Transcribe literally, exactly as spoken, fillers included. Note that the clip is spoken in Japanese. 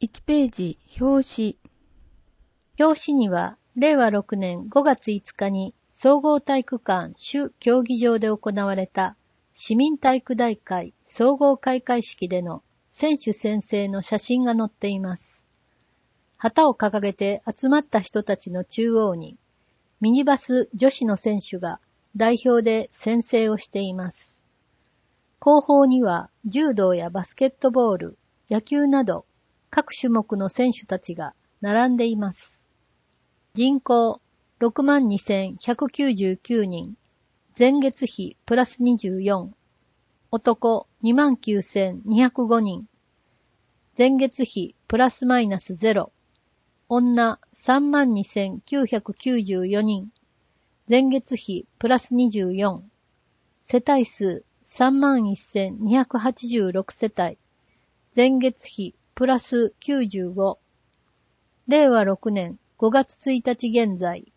いちページ、表紙。 表紙には、れいわろくねんごがついつかに総合体育館主競技場で行われた市民体育大会総合開会式での選手宣誓の写真が載っています。旗を掲げて集まった人たちの中央に、ミニバス女子の選手が代表で宣誓をしています。後方には柔道やバスケットボール、野球など各種目の選手たちが並んでいます。人口 ろくまんにせんひゃくきゅうじゅうきゅうにん、前月比プラスにじゅうよん、男 にまんきゅうせんにひゃくごにん、前月比プラスマイナスゼロ、女 さんまんにせんきゅうひゃくきゅうじゅうよにん、前月比プラスにじゅうよん、世帯数 さんまんせんにひゃくはちじゅうろく 世帯、前月比プラスきゅうじゅうご、れいわろくねんごがつついたち現在、